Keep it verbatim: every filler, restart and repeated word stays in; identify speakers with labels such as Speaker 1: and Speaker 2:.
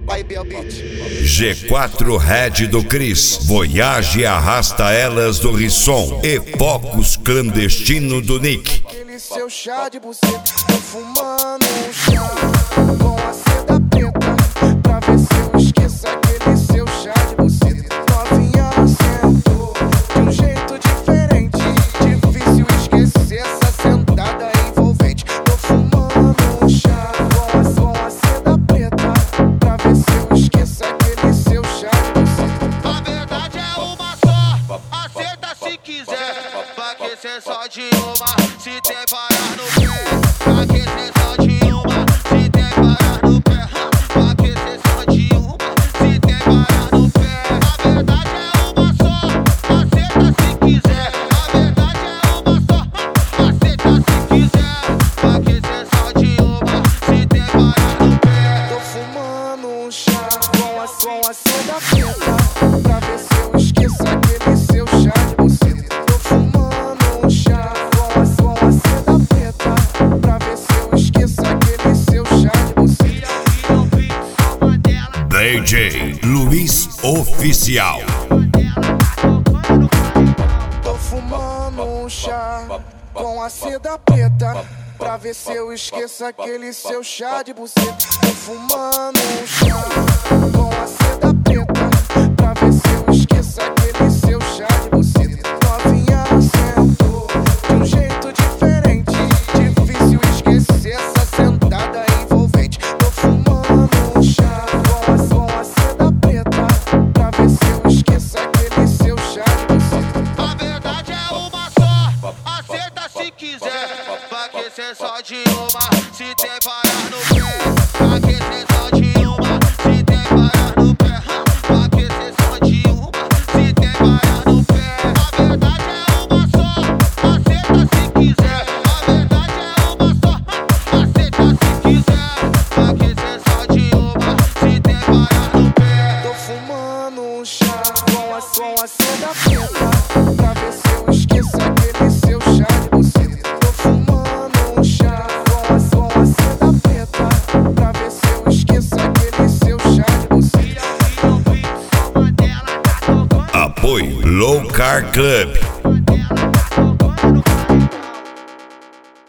Speaker 1: Vai, Biel Beat.
Speaker 2: G quatro Red do Cris, Voyage arrasta elas do Risson e focos clandestino do Nick.
Speaker 1: Aquele seu chá de buceta, tô fumando um chá com a seda preta, pra ver se eu esqueço aquele seu chá de buceta. Novinha sentou de um jeito diferente, difícil esquecer essa sentada envolvente. Tô fumando um chá com a, com a seda preta, pra ver se eu esqueço aquele seu chá de buceta.
Speaker 3: A verdade é uma só, aceita se quiser. Vai que cê só de uma, se tem parar no pé. Vai que cê só de uma, se tem parar no pé. Vai que cê só de uma, se tem parar no pé. A verdade é uma só, aceita se quiser. A verdade é uma só, aceita se quiser. Vai que cê só de uma, se tem parar no pé.
Speaker 1: Tô fumando um chá com a, com a seda preta, pra ver se eu esqueço aquele seu chá de buceta. Tô fumando um chá com a, com a seda preta, pra ver se eu esqueço aquele seu chá de buceta.
Speaker 2: D J Luiz Oficial.
Speaker 1: Tô fumando um chá com a seda preta, pra ver se eu esqueço aquele seu chá de buceta. Tô fumando um chá com a seda preta, pra ver se eu esqueço aquele seu chá de buceta. Novinha sentou de um jeito diferente, difícil esquecer essa sentada envolvente. Tô fumando um chá com a, com a seda preta, pra ver se eu esqueço aquele seu chá de buceta.
Speaker 3: A verdade é uma só, aceita se quiser. Vai que cê só de uma, se tem parar no pé. Vai que cê só de uma, se tem parar no pé. Vai que cê só de uma, se tem parar no pé. A verdade é uma só, aceita se quiser. A verdade é uma só, aceita se quiser. Vai que cê só de uma, se tem parar no pé.
Speaker 1: Tô fumando um chá com a, com a seda preta, pra ver se eu esqueço aquele seu chá de buceta. Tô fumando um chá com a, com a seda preta, pra ver se eu esqueço aquele seu chá de buceta.
Speaker 2: Apoio Low Car Club.